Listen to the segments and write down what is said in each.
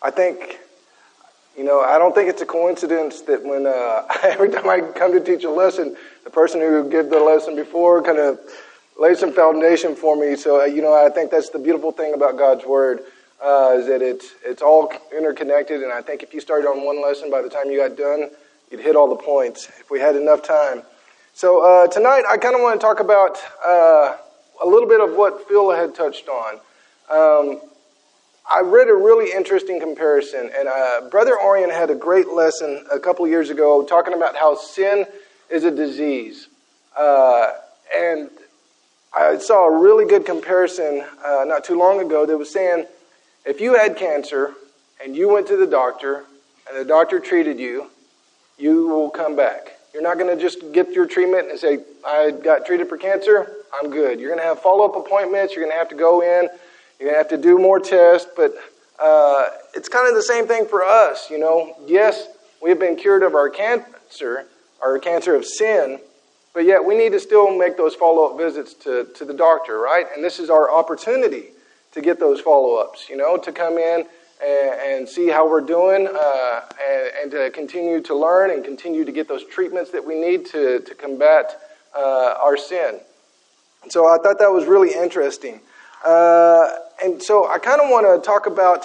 I think, I don't think it's a coincidence that when every time I come to teach a lesson, the person who gave the lesson before kind of laid some foundation for me. So, I think that's the beautiful thing about God's Word, is that it's all interconnected. And I think if you started on one lesson, by the time you got done, you'd hit all the points if we had enough time. So tonight, I kind of want to talk about a little bit of what Phil had touched on. I read a really interesting comparison, and Brother Orion had a great lesson a couple years ago talking about how sin is a disease. And I saw a really good comparison not too long ago that was saying, if you had cancer and you went to the doctor and the doctor treated you, you will come back. You're not going to just get your treatment and say, I got treated for cancer, I'm good. You're going to have follow-up appointments, you're going to have to go in, you're going to have to do more tests, but it's kind of the same thing for us, Yes, we have been cured of our cancer of sin, but yet we need to still make those follow-up visits to the doctor, right? And this is our opportunity to get those follow-ups, to come in and see how we're doing and to continue to learn and continue to get those treatments that we need to combat our sin. So I thought that was really interesting. And so I kind of want to talk about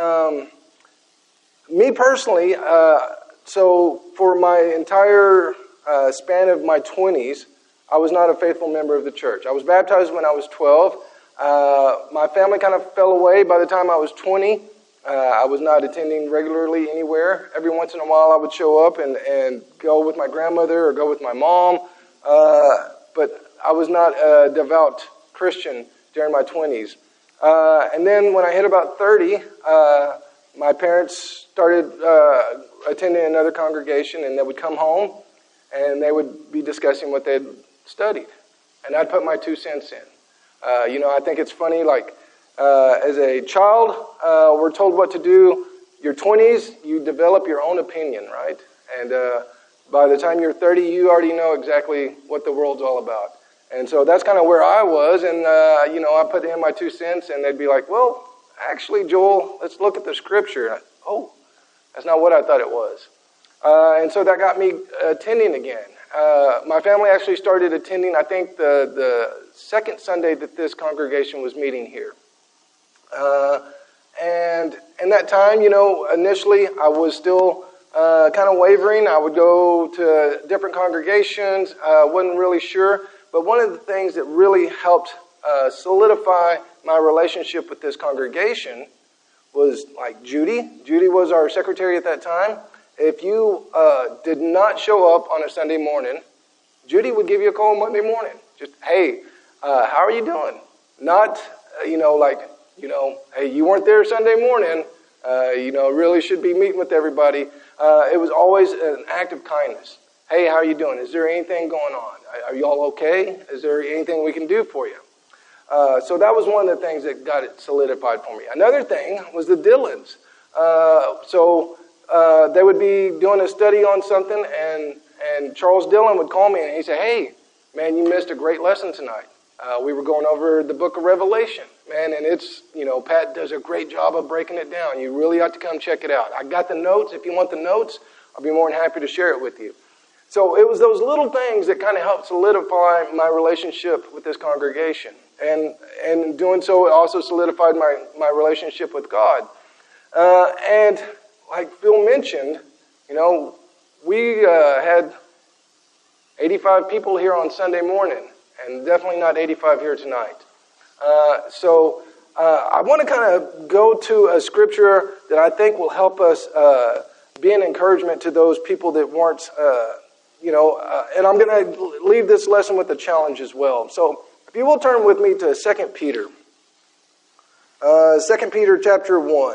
me personally. So for my entire span of my 20s, I was not a faithful member of the church. I was baptized when I was 12. My family kind of fell away by the time I was 20. I was not attending regularly anywhere. Every once in a while I would show up and go with my grandmother or go with my mom. But I was not a devout Christian during my 20s. And then when I hit about 30, my parents started attending another congregation, and they would come home and they would be discussing what they'd studied. And I'd put my 2 cents in. I think it's funny, as a child, we're told what to do. Your 20s, you develop your own opinion, right? And by the time you're 30, you already know exactly what the world's all about. And so that's kind of where I was. And, I put in my 2 cents, and they'd be like, well, actually, Joel, let's look at the scripture. That's not what I thought it was. And so that got me attending again. My family actually started attending, I think, the second Sunday that this congregation was meeting here. And in that time, initially I was still kind of wavering. I would go to different congregations, wasn't really sure. But one of the things that really helped solidify my relationship with this congregation was Judy. Judy was our secretary at that time. If you did not show up on a Sunday morning, Judy would give you a call Monday morning. Just, hey, how are you doing? Not, hey, you weren't there Sunday morning. Really should be meeting with everybody. It was always an act of kindness. Hey, how are you doing? Is there anything going on? Are you all okay? Is there anything we can do for you? So that was one of the things that got it solidified for me. Another thing was the Dillons. They would be doing a study on something, and Charles Dillon would call me, and he'd say, hey, man, you missed a great lesson tonight. We were going over the book of Revelation, man, and it's, Pat does a great job of breaking it down. You really ought to come check it out. I got the notes. If you want the notes, I'll be more than happy to share it with you. So it was those little things that kind of helped solidify my relationship with this congregation. And doing so, it also solidified my relationship with God. And like Phil mentioned, we had 85 people here on Sunday morning, and definitely not 85 here tonight. So I want to kind of go to a scripture that I think will help us be an encouragement to those people that weren't, and I'm going to leave this lesson with a challenge as well. So if you will turn with me to 2 Peter. 2 Peter chapter 1.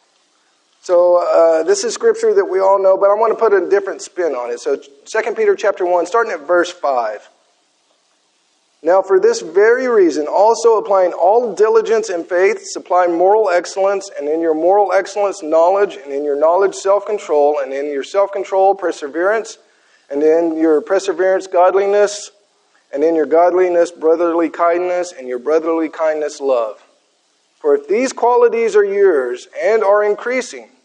So this is scripture that we all know, but I want to put a different spin on it. So 2 Peter chapter 1, starting at verse 5. Now for this very reason, also applying all diligence and faith, supply moral excellence, and in your moral excellence knowledge, and in your knowledge self-control, and in your self-control perseverance, and in your perseverance godliness, and in your godliness brotherly kindness, and your brotherly kindness love. For if these qualities are yours and are increasing,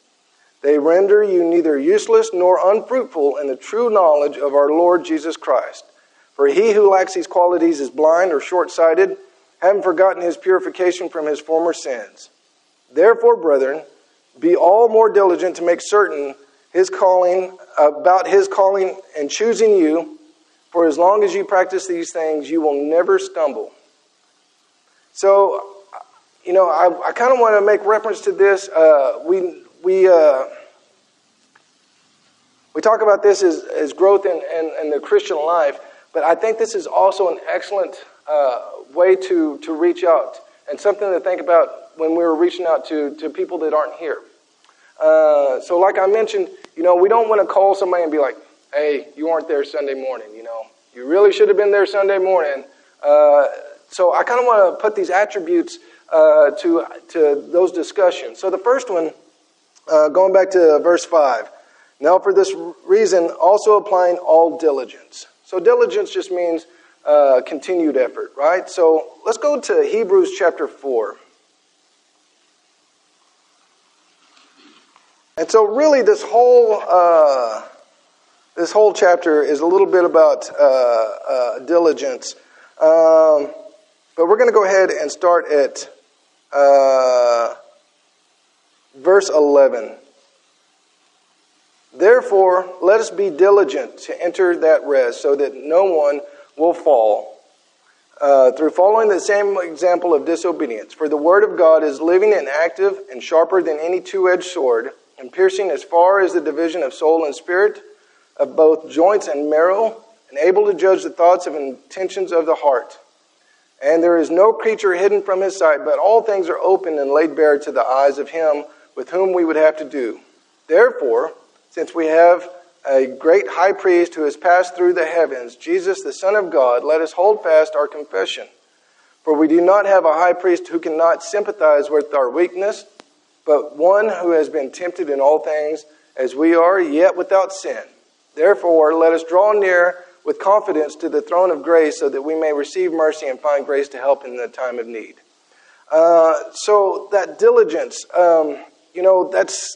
They render you neither useless nor unfruitful in the true knowledge of our Lord Jesus Christ. For he who lacks these qualities is blind or short-sighted, having forgotten his purification from his former sins. Therefore, brethren, be all more diligent to make certain about his calling and choosing you, for as long as you practice these things, you will never stumble. So, I kind of want to make reference to this. We talk about this as growth in the Christian life, but I think this is also an excellent way to reach out and something to think about when we're reaching out to people that aren't here. So like I mentioned, we don't want to call somebody and be like, hey, you weren't there Sunday morning, You really should have been there Sunday morning. So I kind of want to put these attributes to those discussions. So the first one, going back to verse 5. Now for this reason, also applying all diligence. So diligence just means continued effort, right? So let's go to Hebrews chapter 4. And so really this whole chapter is a little bit about diligence. But we're going to go ahead and start at verse 11. Therefore, let us be diligent to enter that rest, so that no one will fall through following the same example of disobedience. For the word of God is living and active and sharper than any two-edged sword, and piercing as far as the division of soul and spirit, of both joints and marrow, and able to judge the thoughts and intentions of the heart. And there is no creature hidden from his sight, but all things are open and laid bare to the eyes of him with whom we would have to do. Therefore, since we have a great high priest who has passed through the heavens, Jesus, the Son of God, let us hold fast our confession. For we do not have a high priest who cannot sympathize with our weakness, but one who has been tempted in all things as we are, yet without sin. Therefore, let us draw near with confidence to the throne of grace, so that we may receive mercy and find grace to help in the time of need. So that diligence, that's...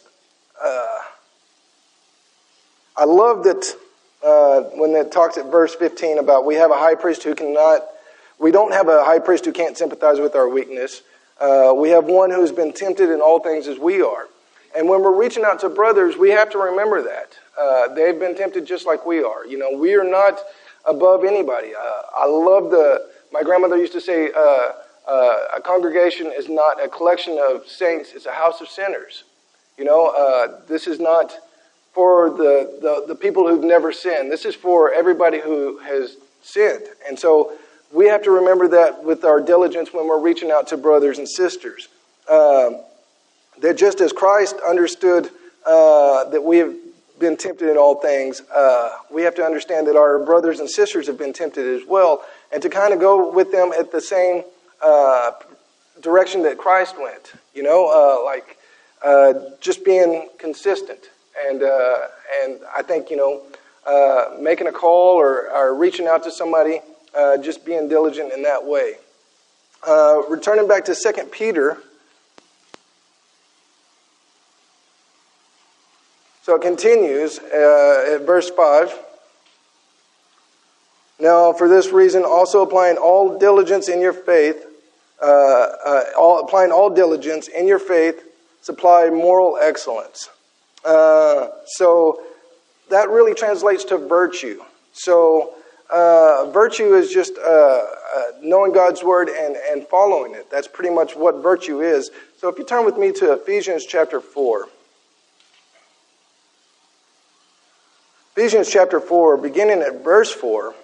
I love that when it talks at verse 15 about we don't have a high priest who can't sympathize with our weakness. We have one who's been tempted in all things as we are. And when we're reaching out to brothers, we have to remember that. They've been tempted just like we are. We are not above anybody. I love my grandmother used to say, a congregation is not a collection of saints, it's a house of sinners. This is not for the people who've never sinned. This is for everybody who has sinned. And so we have to remember that with our diligence when we're reaching out to brothers and sisters. That just as Christ understood that we have been tempted in all things, we have to understand that our brothers and sisters have been tempted as well, and to kind of go with them at the same direction that Christ went. Just being consistent. And I think, making a call or reaching out to somebody, just being diligent in that way. Returning back to 2 Peter. So it continues at verse 5. Now, for this reason, also applying all diligence in your faith, supply moral excellence. So that really translates to virtue. So virtue is just knowing God's word and following it. That's pretty much what virtue is. So if you turn with me to Ephesians chapter 4. Ephesians chapter 4, beginning at verse 4.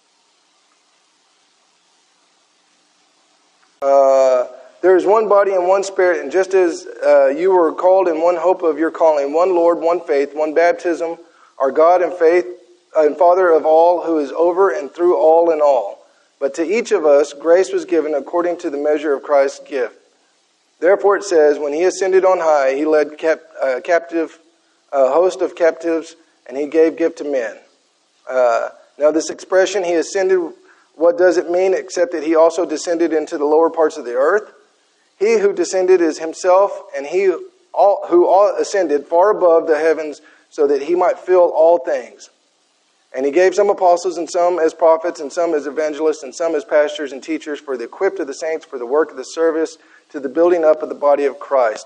There is one body and one spirit, and just as you were called in one hope of your calling, one Lord, one faith, one baptism, our God and faith and Father of all, who is over and through all in all. But to each of us grace was given according to the measure of Christ's gift. Therefore it says, when he ascended on high, he led a host of captives, and he gave gift to men. Now this expression, he ascended, what does it mean except that he also descended into the lower parts of the earth? He who descended is himself, and he ascended far above the heavens so that he might fill all things. And he gave some apostles and some as prophets and some as evangelists and some as pastors and teachers for the equipped of the saints, for the work of the service, to the building up of the body of Christ.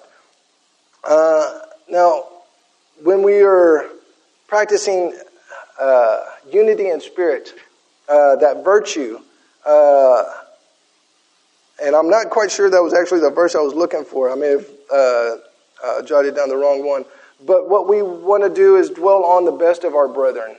Now, when we are practicing unity in spirit, that virtue, and I'm not quite sure that was actually the verse I was looking for. I may have jotted down the wrong one. But what we want to do is dwell on the best of our brethren.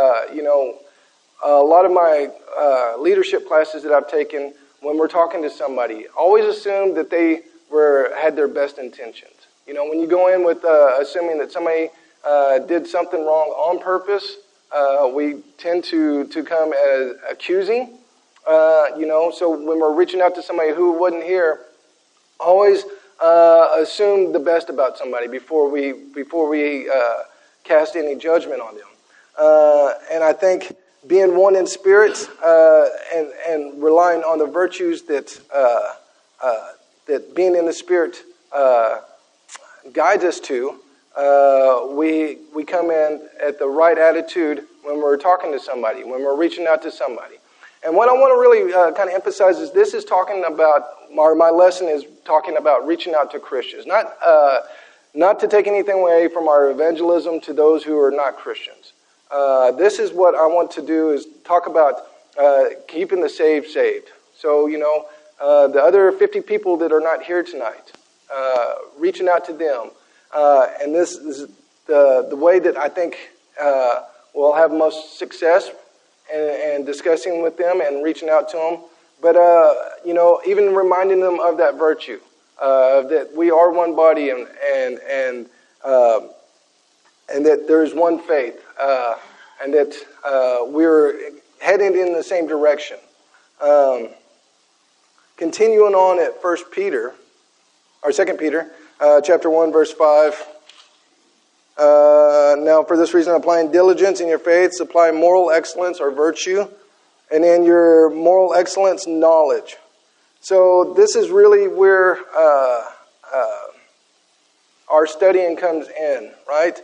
A lot of my leadership classes that I've taken, when we're talking to somebody, always assume that they had their best intentions. When you go in with assuming that somebody did something wrong on purpose, we tend to come as accusing. So when we're reaching out to somebody who wasn't here, always assume the best about somebody before we cast any judgment on them. And I think being one in spirit and relying on the virtues that being in the spirit guides us to, we come in at the right attitude when we're talking to somebody, when we're reaching out to somebody. And what I want to really kind of emphasize is this is talking about, or my lesson is talking about reaching out to Christians. Not to take anything away from our evangelism to those who are not Christians. This is what I want to do is talk about keeping the saved. So, the other 50 people that are not here tonight, reaching out to them. And this is the way that I think we'll have most success and discussing with them and reaching out to them. But, even reminding them of that virtue, that we are one body and that there is one faith, and that we're heading in the same direction. Continuing on at 2 Peter, chapter 1, verse 5. Now, for this reason, applying diligence in your faith, supply moral excellence or virtue, and in your moral excellence, knowledge. So this is really where our studying comes in, right?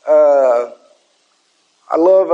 I love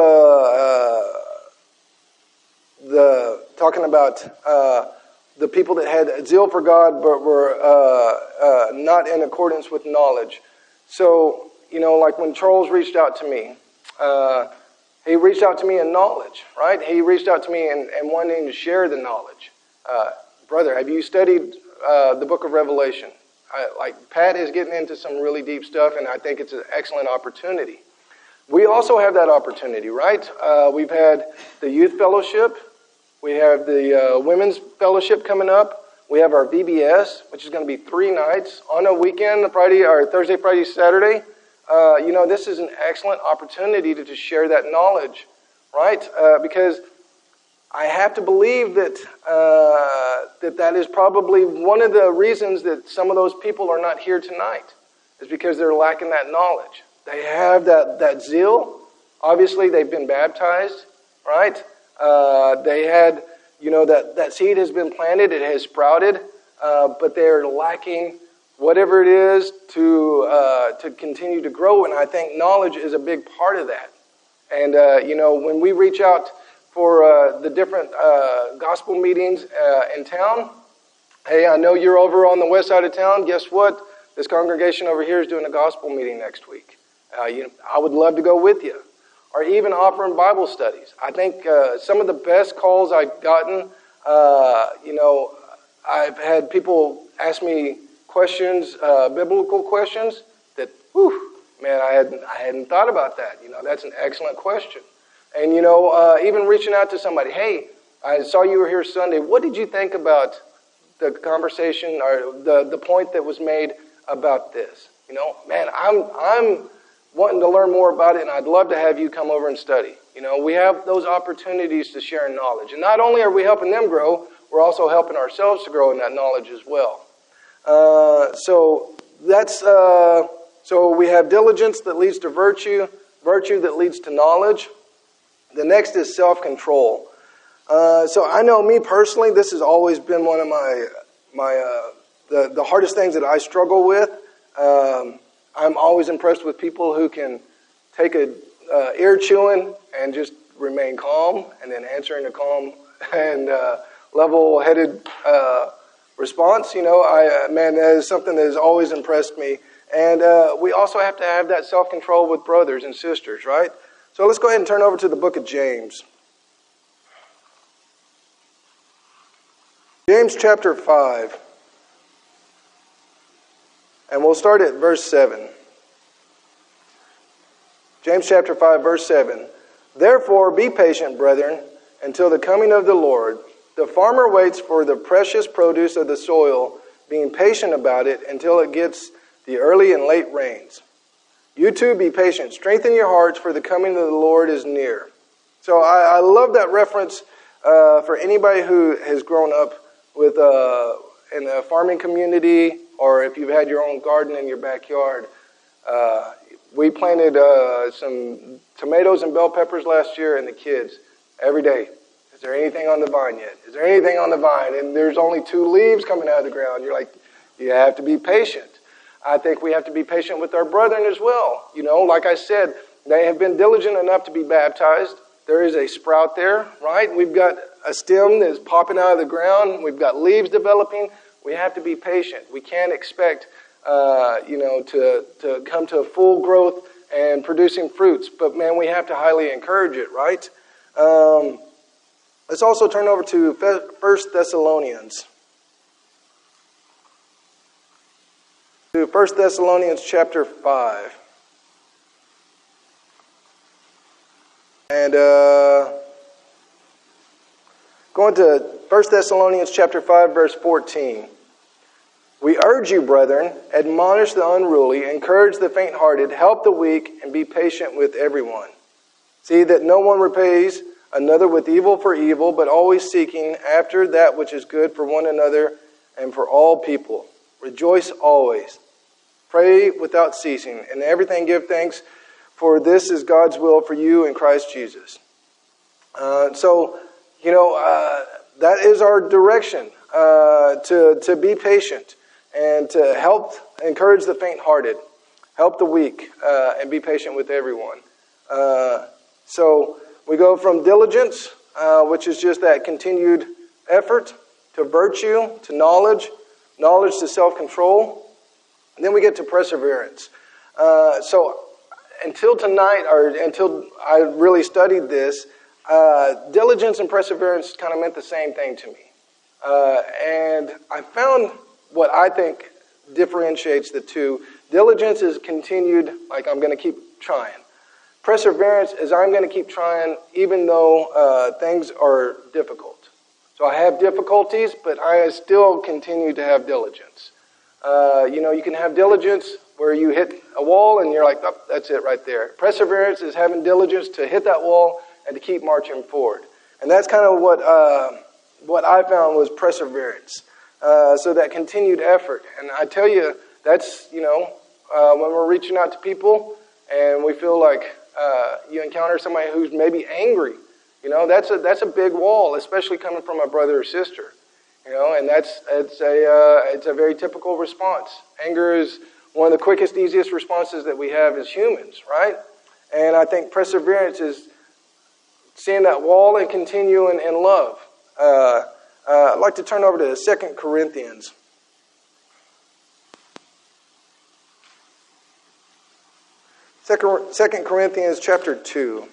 talking about the people that had zeal for God but were not in accordance with knowledge. So, like when Charles reached out to me, he reached out to me in knowledge, right? He reached out to me and wanting to share the knowledge. Brother, have you studied the book of Revelation? Pat is getting into some really deep stuff, and I think it's an excellent opportunity. We also have that opportunity, right? We've had the youth fellowship. We have the women's fellowship coming up. We have our VBS, which is going to be 3 nights on a weekend, Thursday, Friday, Saturday. This is an excellent opportunity to share that knowledge, right? Because I have to believe that that is probably one of the reasons that some of those people are not here tonight, is because they're lacking that knowledge. They have that zeal. Obviously, they've been baptized, right? They had, that seed has been planted, it has sprouted, but they're lacking whatever it is to continue to grow. And I think knowledge is a big part of that. And, when we reach out for the different gospel meetings in town, hey, I know you're over on the west side of town. Guess what? This congregation over here is doing a gospel meeting next week. I would love to go with you. Or even offering Bible studies. I think some of the best calls I've gotten, I've had people ask me questions, biblical questions that, I hadn't thought about that. That's an excellent question. And, even reaching out to somebody, hey, I saw you were here Sunday. What did you think about the conversation or the point that was made about this? I'm wanting to learn more about it, and I'd love to have you come over and study. We have those opportunities to share knowledge. And not only are we helping them grow, we're also helping ourselves to grow in that knowledge as well. So we have diligence that leads to virtue that leads to knowledge. The next is self-control. So I know me personally, this has always been one of the hardest things that I struggle with. I'm always impressed with people who can take a ear chewing and just remain calm, and then answer in a calm and level-headed response. Man, that is something that has always impressed me. And we also have to have that self-control with brothers and sisters, right? So let's go ahead and turn over to the book of James. James chapter 5. And we'll start at verse 7. James chapter 5, verse 7. Therefore be patient, brethren, until the coming of the Lord. The farmer waits for the precious produce of the soil, being patient about it until it gets the early and late rains. You too be patient. Strengthen your hearts, for the coming of the Lord is near. So I love that reference for anybody who has grown up with in a farming community, or if you've had your own garden in your backyard. We planted some tomatoes and bell peppers last year, and the kids, every day, is there anything on the vine yet? Is there anything on the vine? And there's only 2 leaves coming out of the ground. You're like, you have to be patient. I think we have to be patient with our brethren as well. Like I said, they have been diligent enough to be baptized. There is a sprout there, right? We've got a stem that's popping out of the ground. We've got leaves developing. We have to be patient. We can't expect, to come to a full growth and producing fruits. But, man, we have to highly encourage it, right? Let's also turn over to 1 Thessalonians. To 1 Thessalonians chapter 5. And going to 1 Thessalonians chapter 5, verse 14. We urge you, brethren, admonish the unruly, encourage the faint-hearted, help the weak, and be patient with everyone. See that no one repays another with evil for evil, but always seeking after that which is good for one another and for all people. Rejoice always. Pray without ceasing. In everything give thanks, for this is God's will for you in Christ Jesus. That is our direction, to be patient and to help encourage the faint-hearted, help the weak, and be patient with everyone. So we go from diligence, which is just that continued effort, to virtue, to knowledge to self-control, and then we get to perseverance. So until tonight, or until I really studied this, diligence and perseverance kind of meant the same thing to me. And I found what I think differentiates the two. Diligence is continued, like I'm going to keep trying. Perseverance is I'm going to keep trying even though things are difficult. So I have difficulties, but I still continue to have diligence. You can have diligence where you hit a wall and you're like, oh, that's it right there. Perseverance is having diligence to hit that wall and to keep marching forward. And that's kind of what I found was perseverance. So that continued effort. And I tell you, that's, when we're reaching out to people and we feel like you encounter somebody who's maybe angry, that's a big wall, especially coming from a brother or sister. And it's a very typical response. Anger is one of the quickest, easiest responses that we have as humans, right? And I think perseverance is seeing that wall and continuing in love. I'd like to turn over to 2 Corinthians. 2 Corinthians chapter 2.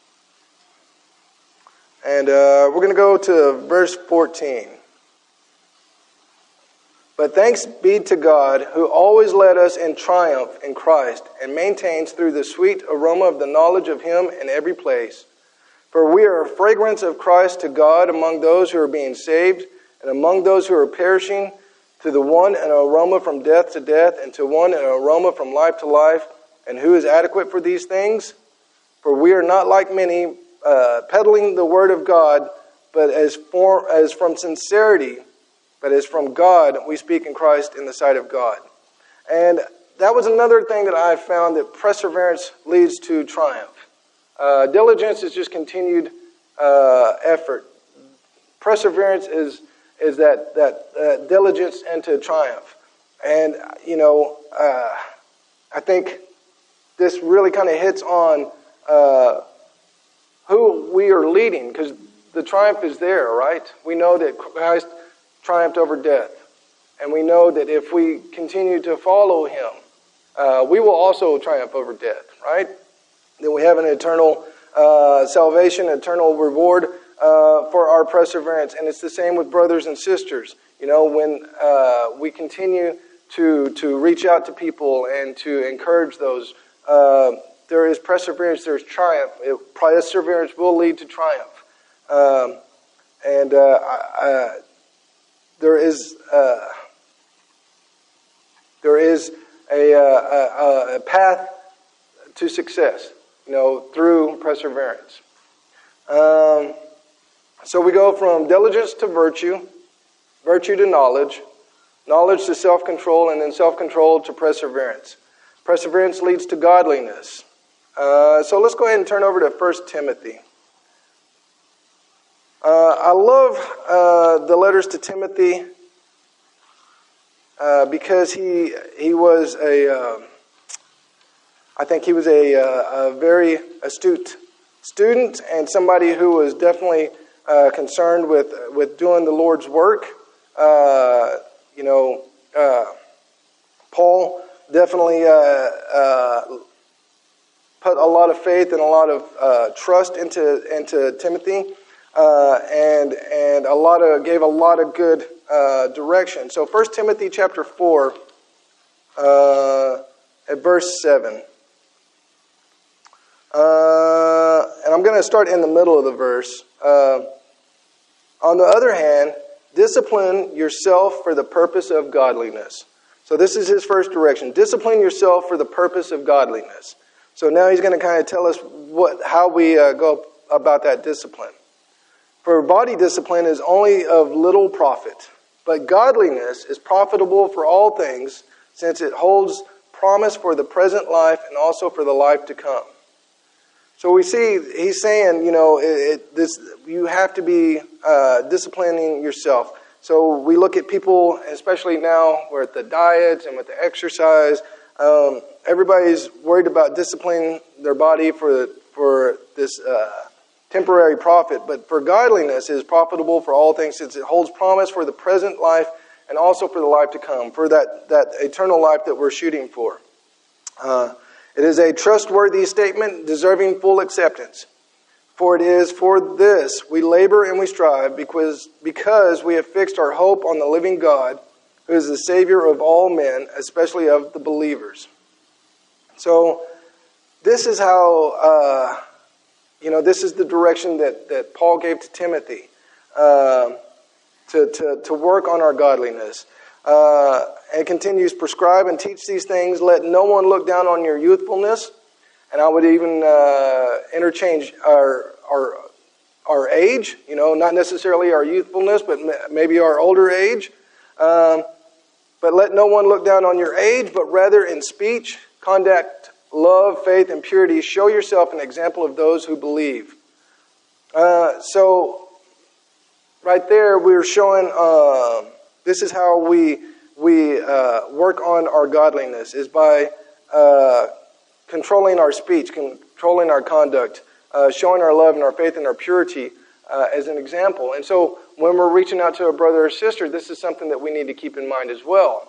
And we're going to go to verse 14. But thanks be to God, who always led us in triumph in Christ, and maintains through the sweet aroma of the knowledge of Him in every place. For we are a fragrance of Christ to God among those who are being saved, and among those who are perishing, to the one an aroma from death to death, and to one an aroma from life to life. And who is adequate for these things? For we are not like many, peddling the word of God, but as from sincerity, but as from God, we speak in Christ in the sight of God. And that was another thing that I found, that perseverance leads to triumph. Diligence is just continued effort. Perseverance is that diligence into triumph. And, I think this really kind of hits on who we are leading, because the triumph is there, right? We know that Christ triumphed over death. And we know that if we continue to follow him, we will also triumph over death, right? Then we have an eternal salvation, eternal reward for our perseverance. And it's the same with brothers and sisters. When we continue to reach out to people and to encourage those, there is perseverance, there's triumph. Perseverance will lead to triumph. There is a path to success, through perseverance. So we go from diligence to virtue, virtue to knowledge, knowledge to self-control, and then self-control to perseverance. Perseverance leads to godliness. So let's go ahead and turn over to 1 Timothy. I love the letters to Timothy because he was I think he was a very astute student and somebody who was definitely concerned with doing the Lord's work. Paul definitely put a lot of faith and a lot of trust into Timothy, and gave a lot of good direction. So 1 Timothy chapter 4, at verse 7. And I'm going to start in the middle of the verse. On the other hand, discipline yourself for the purpose of godliness. So this is his first direction. Discipline yourself for the purpose of godliness. So now he's going to kind of tell us how we go about that discipline. For body discipline is only of little profit, but godliness is profitable for all things, since it holds promise for the present life and also for the life to come. So we see he's saying, you have to be disciplining yourself. So we look at people, especially now, with the diet and with the exercise. Everybody's worried about disciplining their body for this temporary profit. But for godliness is profitable for all things, since it holds promise for the present life and also for the life to come, for that eternal life that we're shooting for. It is a trustworthy statement deserving full acceptance. For it is for this we labor and we strive, because we have fixed our hope on the living God, who is the Savior of all men, especially of the believers. So this is how, this is the direction that Paul gave to Timothy to work on our godliness. And continues, prescribe and teach these things. Let no one look down on your youthfulness. And I would even interchange our age, not necessarily our youthfulness, but maybe our older age. But let no one look down on your age, but rather in speech, conduct, love, faith, and purity, show yourself an example of those who believe. So right there, we're showing this is how we work on our godliness, is by controlling our speech, controlling our conduct, showing our love and our faith and our purity as an example. And so when we're reaching out to a brother or sister, this is something that we need to keep in mind as well.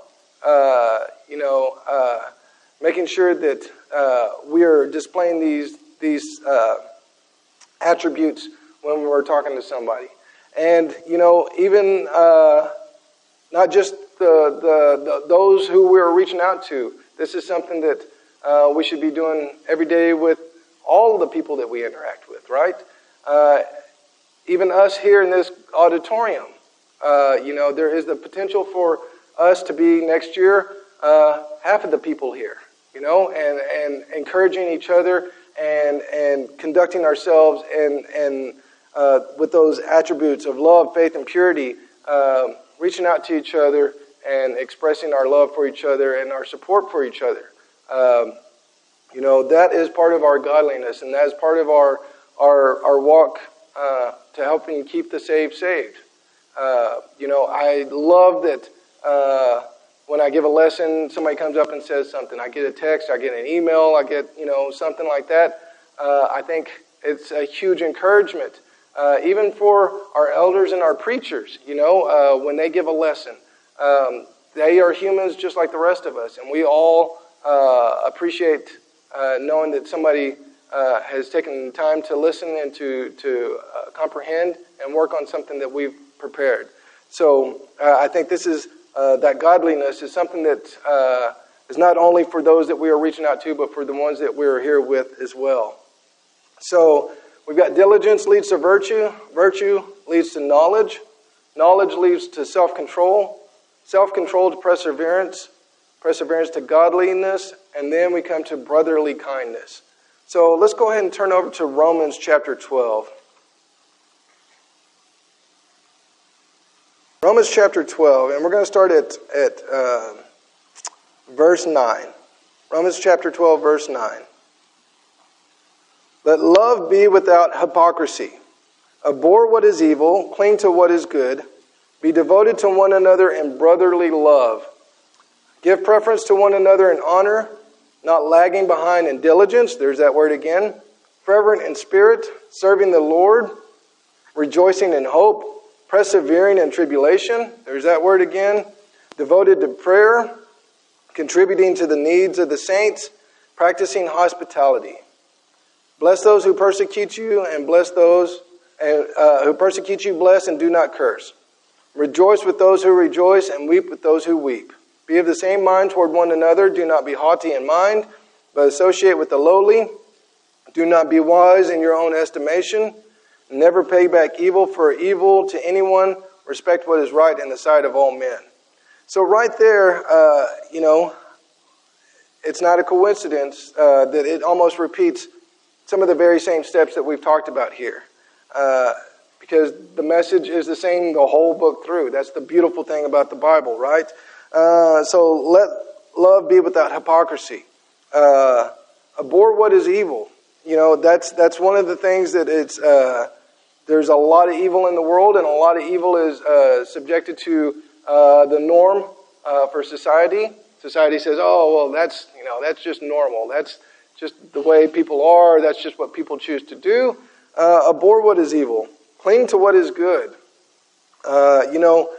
Making sure that we are displaying these attributes when we're talking to somebody. And, even not just those who we're reaching out to. This is something that we should be doing every day with all the people that we interact with, right? Even us here in this auditorium. There is the potential for us to be next year half of the people here, and encouraging each other and conducting ourselves and with those attributes of love, faith, and purity, reaching out to each other and expressing our love for each other and our support for each other. That is part of our godliness, and that is part of our walk to helping keep the saved. I love that when I give a lesson, somebody comes up and says something. I get a text, I get an email, I get, something like that. I think it's a huge encouragement, even for our elders and our preachers, when they give a lesson. They are humans just like the rest of us, and we all appreciate knowing that somebody has taken time to listen and to comprehend and work on something that we've prepared. So I think this is that godliness is something that is not only for those that we are reaching out to, but for the ones that we're here with as well. So we've got diligence leads to virtue. Virtue leads to knowledge. Knowledge leads to self-control. Self-control to perseverance. Perseverance to godliness. And then we come to brotherly kindness. So let's go ahead and turn over to Romans chapter 12. Romans chapter 12, and we're going to start at verse 9. Romans chapter 12, verse 9. Let love be without hypocrisy. Abhor what is evil, cling to what is good. Be devoted to one another in brotherly love. Give preference to one another in honor, not lagging behind in diligence. There's that word again. Fervent in spirit, serving the Lord, rejoicing in hope, persevering in tribulation. There's that word again. Devoted to prayer, contributing to the needs of the saints, practicing hospitality. Bless those who persecute you, and bless those who persecute you. Bless and do not curse. Rejoice with those who rejoice, and weep with those who weep. Be of the same mind toward one another. Do not be haughty in mind, but associate with the lowly. Do not be wise in your own estimation. Never pay back evil for evil to anyone. Respect what is right in the sight of all men. So right there, it's not a coincidence that it almost repeats some of the very same steps that we've talked about here. Because the message is the same the whole book through. That's the beautiful thing about the Bible, right? So let love be without hypocrisy. Abhor what is evil. That's one of the things that it's... There's a lot of evil in the world, and a lot of evil is subjected to the norm for society. Society says, "Oh, well, that's just normal. That's just the way people are. That's just what people choose to do." Abhor what is evil. Cling to what is good. I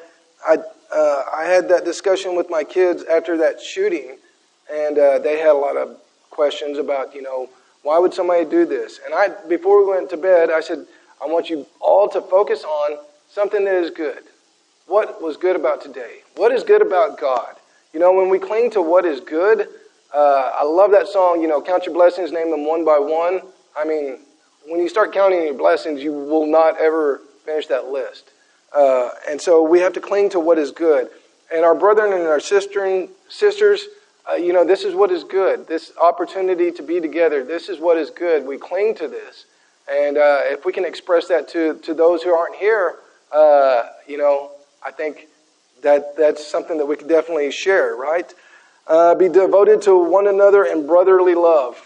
had that discussion with my kids after that shooting, and they had a lot of questions about, why would somebody do this? And before we went to bed, I said, I want you all to focus on something that is good. What was good about today? What is good about God? When we cling to what is good, I love that song, count your blessings, name them one by one. I mean, when you start counting your blessings, you will not ever finish that list. And so we have to cling to what is good. And our brethren and our sisters, this is what is good. This opportunity to be together, this is what is good. We cling to this. And if we can express that to those who aren't here, I think that's something that we can definitely share, right? Be devoted to one another in brotherly love.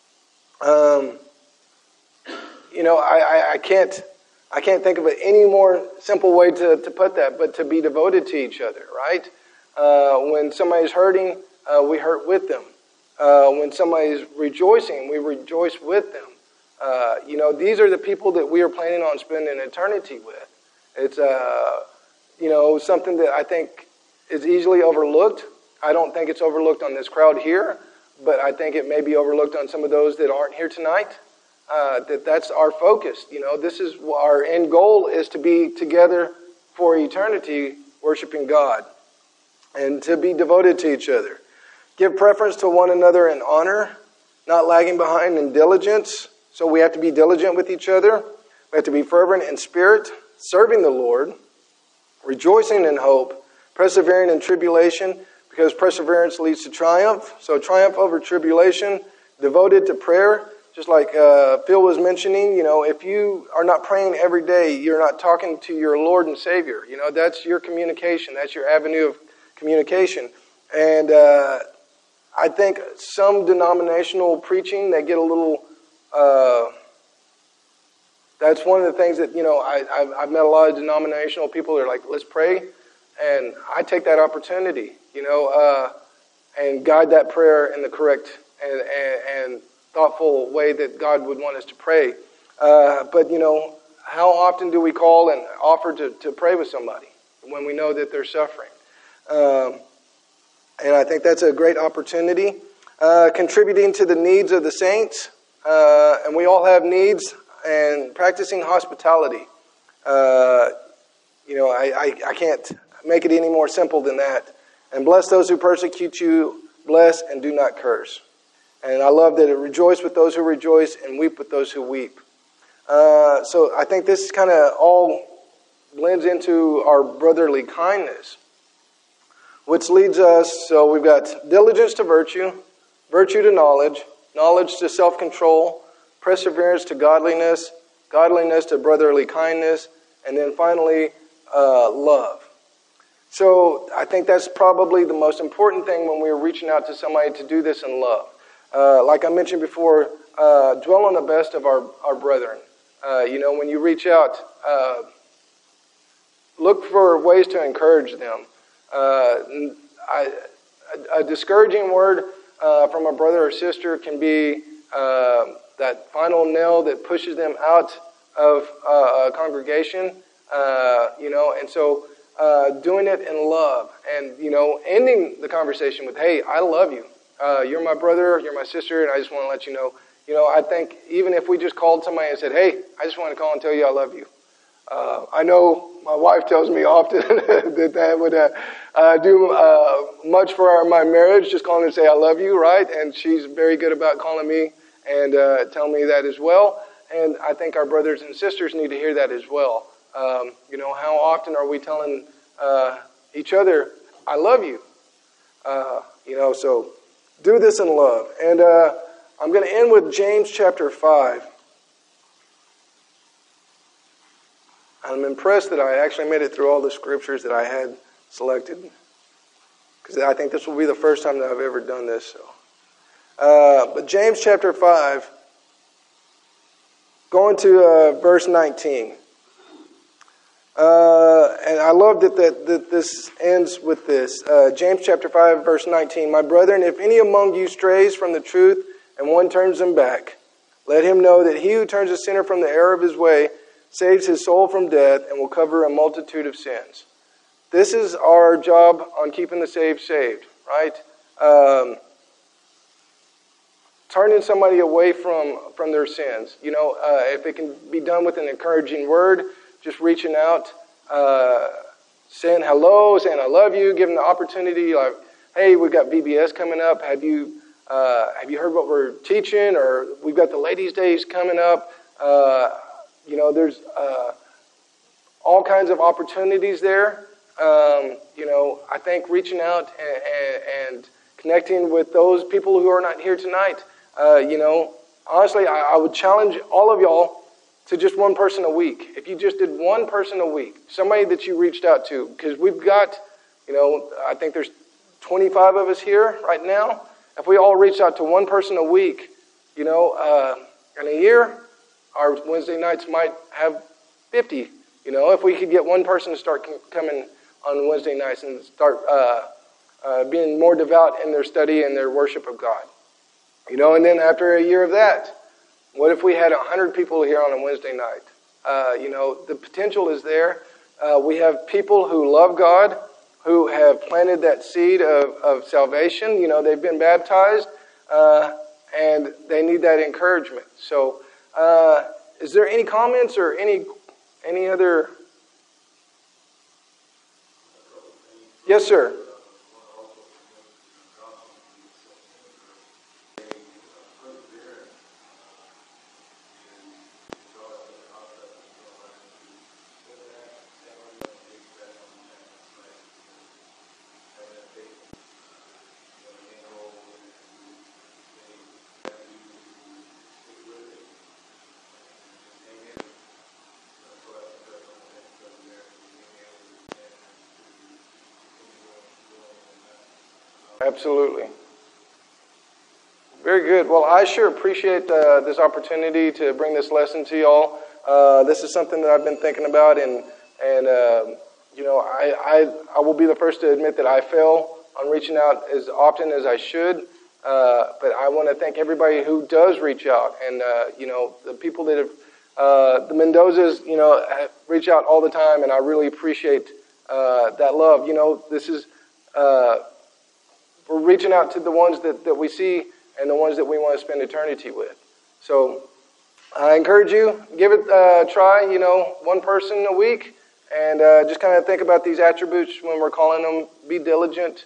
I can't think of any more simple way to put that, but to be devoted to each other, right? When somebody's hurting, we hurt with them. When somebody's rejoicing, we rejoice with them. These are the people that we are planning on spending eternity with. It's, something that I think is easily overlooked. I don't think it's overlooked on this crowd here, but I think it may be overlooked on some of those that aren't here tonight. That's our focus. This is our end goal, is to be together for eternity, worshiping God, and to be devoted to each other. Give preference to one another in honor, not lagging behind in diligence. So we have to be diligent with each other. We have to be fervent in spirit, serving the Lord, rejoicing in hope, persevering in tribulation, because perseverance leads to triumph. So triumph over tribulation, devoted to prayer. Just like Phil was mentioning, if you are not praying every day, you're not talking to your Lord and Savior. That's your communication. That's your avenue of communication. And I think some denominational preaching, they get a little... that's one of the things that, I've met a lot of denominational people that are like, let's pray. And I take that opportunity. and guide that prayer in the correct and thoughtful way that God would want us to pray. But how often do we call and offer to pray with somebody when we know that they're suffering? And I think that's a great opportunity. Contributing to the needs of the saints. And we all have needs. And practicing hospitality. I can't make it any more simple than that. And bless those who persecute you. Bless and do not curse. And I love that it rejoice with those who rejoice and weep with those who weep. So I think this kind of all blends into our brotherly kindness, which leads us, so we've got diligence to virtue, virtue to knowledge, knowledge to self-control, perseverance to godliness, godliness to brotherly kindness, and then finally, love. So I think that's probably the most important thing when we're reaching out to somebody, to do this in love. Like I mentioned before, dwell on the best of our brethren. When you reach out, look for ways to encourage them. A discouraging word from a brother or sister can be that final nail that pushes them out of a congregation, and so doing it in love and, ending the conversation with, hey, I love you. You're my brother, you're my sister, and I just want to let you know. I think even if we just called somebody and said, hey, I just want to call and tell you I love you. I know my wife tells me often that would do much for my marriage, just calling and say I love you, right? And she's very good about calling me and telling me that as well. And I think our brothers and sisters need to hear that as well. How often are we telling each other, I love you? So do this in love. And I'm going to end with James chapter 5. I'm impressed that I actually made it through all the scriptures that I had selected, because I think this will be the first time that I've ever done this. But James chapter 5, going to verse 19. And I love that this ends with this. James chapter 5, verse 19. My brethren, if any among you strays from the truth, and one turns him back, let him know that he who turns a sinner from the error of his way saves his soul from death and will cover a multitude of sins. This is our job on keeping the saved, right? Turning somebody away from their sins. If it can be done with an encouraging word, just reaching out, saying hello, saying I love you, giving the opportunity, like, hey, we've got VBS coming up. Have you heard what we're teaching? Or we've got the ladies' days coming up. There's all kinds of opportunities there. I think reaching out and connecting with those people who are not here tonight. Honestly, I would challenge all of y'all to just one person a week. If you just did one person a week, somebody that you reached out to, because we've got, I think there's 25 of us here right now. If we all reached out to one person a week, in a year, our Wednesday nights might have 50. If we could get one person to start coming on Wednesday nights and start being more devout in their study and their worship of God. And then after a year of that, what if we had 100 people here on a Wednesday night? The potential is there. We have people who love God, who have planted that seed of salvation. They've been baptized, and they need that encouragement. So, is there any comments or any other? Yes, sir. Absolutely. Very good. Well, I sure appreciate this opportunity to bring this lesson to y'all. This is something that I've been thinking about, and I will be the first to admit that I fail on reaching out as often as I should. But I want to thank everybody who does reach out, and the people that have, the Mendozas, reach out all the time, and I really appreciate that love. This is we're reaching out to the ones that we see and the ones that we want to spend eternity with. So I encourage you, give it a try. One person a week, and just kind of think about these attributes when we're calling them. Be diligent.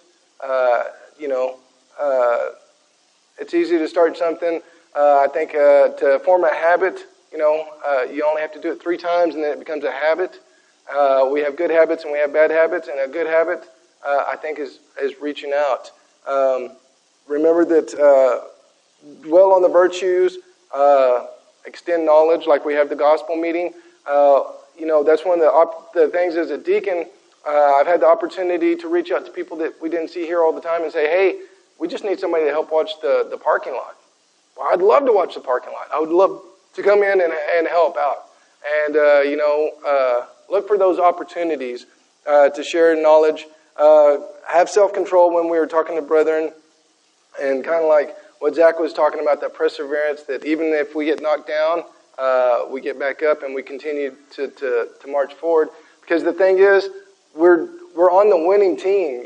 It's easy to start something. I think to form a habit, you only have to do it 3 times and then it becomes a habit. We have good habits and we have bad habits, and a good habit, I think, is reaching out. Remember that dwell on the virtues, extend knowledge, like we have the gospel meeting. That's one of the things as a deacon. I've had the opportunity to reach out to people that we didn't see here all the time and say, hey, we just need somebody to help watch the parking lot. Well, I'd love to watch the parking lot. I would love to come in and help out. And, look for those opportunities to share knowledge. Have self-control when we were talking to brethren. And kind of like what Zach was talking about, that perseverance, that even if we get knocked down, we get back up and we continue to march forward. Because the thing is, we're on the winning team,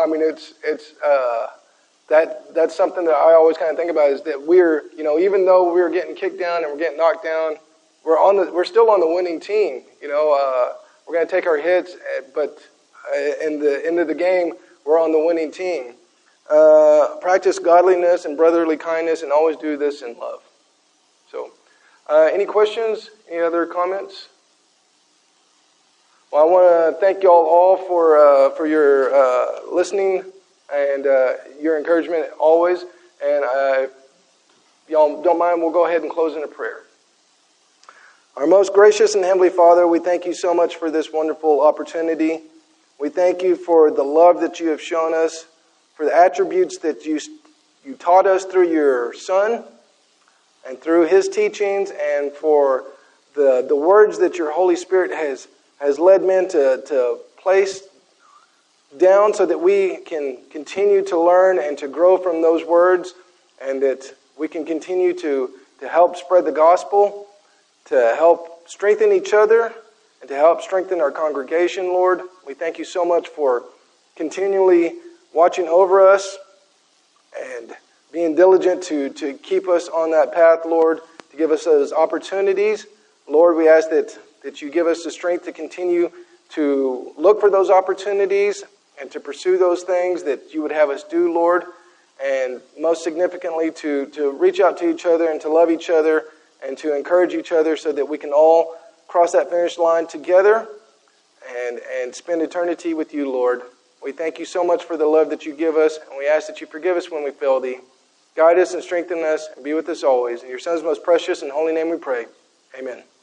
that's something that I always kind of think about, is that we're, even though we're getting kicked down and we're getting knocked down, we're still on the winning team. We're going to take our hits, but in the end of the game, we're on the winning team. Practice godliness and brotherly kindness, and always do this in love. So, any questions? Any other comments? Well, I want to thank you all for your listening and your encouragement always. And if y'all don't mind, we'll go ahead and close in a prayer. Our most gracious and heavenly Father, we thank you so much for this wonderful opportunity. We thank you for the love that you have shown us, for the attributes that you taught us through your Son and through his teachings, and for the words that your Holy Spirit has led men to place down so that we can continue to learn and to grow from those words, and that we can continue to help spread the gospel, to help strengthen each other, and to help strengthen our congregation, Lord. We thank you so much for continually watching over us and being diligent to keep us on that path, Lord, to give us those opportunities. Lord, we ask that you give us the strength to continue to look for those opportunities and to pursue those things that you would have us do, Lord. And most significantly, to reach out to each other and to love each other and to encourage each other so that we can all cross that finish line together and spend eternity with you, Lord. We thank you so much for the love that you give us, and we ask that you forgive us when we fail thee. Guide us and strengthen us and be with us always. In your Son's most precious and holy name we pray. Amen.